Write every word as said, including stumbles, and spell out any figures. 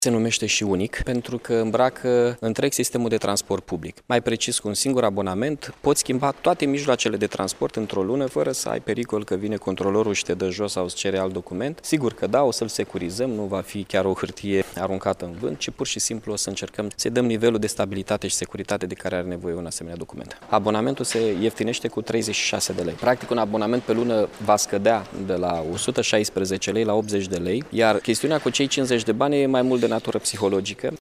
Se numește și unic pentru că îmbracă întreg sistemul de transport public. Mai precis, cu un singur abonament poți schimba toate mijloacele de transport într-o lună fără să ai pericol că vine controlorul și te dă jos sau îți cere alt document. Sigur că da, o să-l securizăm, nu va fi chiar o hârtie aruncată în vânt, ci pur și simplu o să încercăm să-i dăm nivelul de stabilitate și securitate de care are nevoie un asemenea document. Abonamentul se ieftinește cu treizeci și șase de lei. Practic, un abonament pe lună va scădea de la o sută șaisprezece lei la optzeci de lei, iar chestiunea cu cei cincizeci de bani e mai mult de natură psihologică.